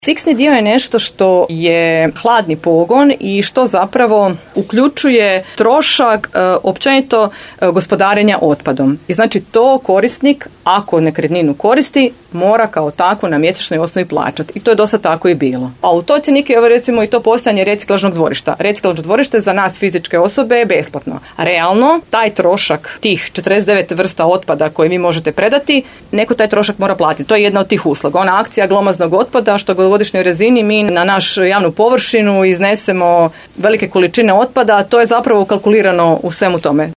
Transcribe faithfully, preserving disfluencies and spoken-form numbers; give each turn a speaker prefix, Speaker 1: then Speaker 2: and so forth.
Speaker 1: Fiksni dio je nešto što je hladni pogon i što zapravo uključuje trošak e, općenito e, gospodarenja otpadom. I znači to korisnik, ako nekretninu koristi, mora kao tako na mjesečnoj osnovi plaćati. I to je dosta tako i bilo. A u toj cijeni je recimo i to postojanje reciklažnog dvorišta. Reciklažno dvorište za nas fizičke osobe je besplatno. Realno, taj trošak tih četrdeset devet vrsta otpada koje vi možete predati, neko taj trošak mora platiti. To je jedna od tih usluga. Ona akcija glomaznog otpada što na godišnjoj razini mi na našu javnu površinu iznesemo velike količine otpada, to je zapravo kalkulirano u svemu tome.